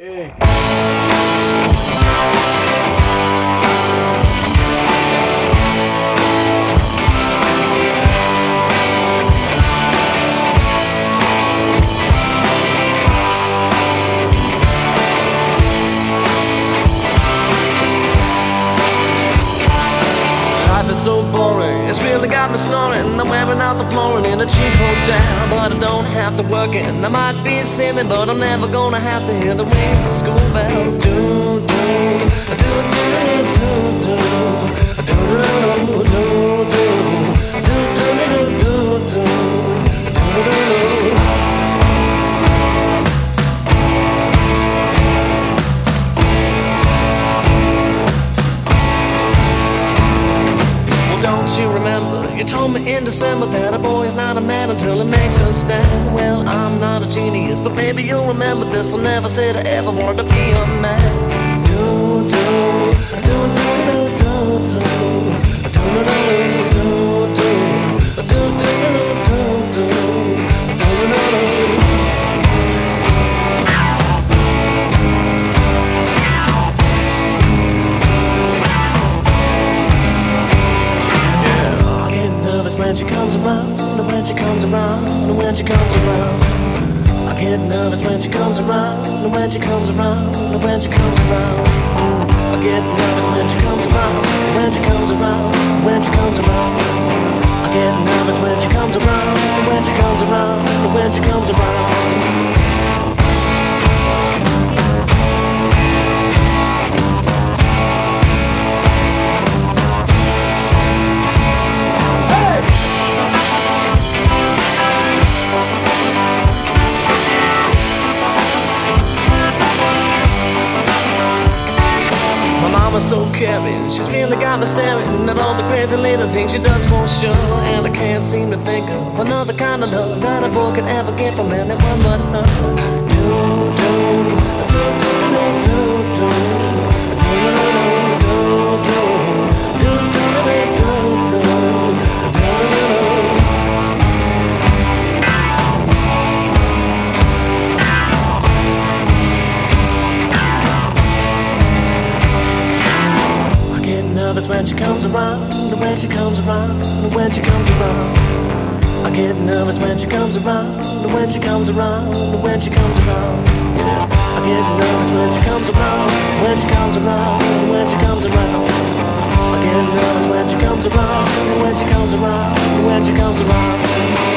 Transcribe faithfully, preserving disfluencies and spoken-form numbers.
Hey. Life is so boring, it's really got me snoring. I'm wearing out the flooring in a cheap hotel, but I don't have to work it. I might be silly, but I'm never gonna have to hear the rings of school bells. Do, do, do, do, do, do, do, do, do, do, do, do, do, do, do, do. Don't you remember, you told me in December that a boy is not a man until he makes a stand. Well, I'm not a genius, but maybe you'll remember this. I never said I ever wanted to be a man. Do, do, do, do, do, do, do, do, do, do, do, do, do, do, do. When she comes around, when she comes around, when she comes around, I get nervous when she comes around, when she comes around, when she comes around. I get nervous when she comes around, when she comes around, when she comes around. I get nervous when she comes around, when she comes around, when she comes around. So caring, she's really got me staring at all the crazy little things she does for sure. And I can't seem to think of another kind of love that a boy could ever get from anyone but her. Do, do, do, do, do, do, when she comes around, when she comes around, when she comes around. I get nervous when she comes around, when she comes around, when she comes around. I get nervous when she comes around, when she comes around, when she comes around. I get nervous when she comes around, when she comes around, when she comes around.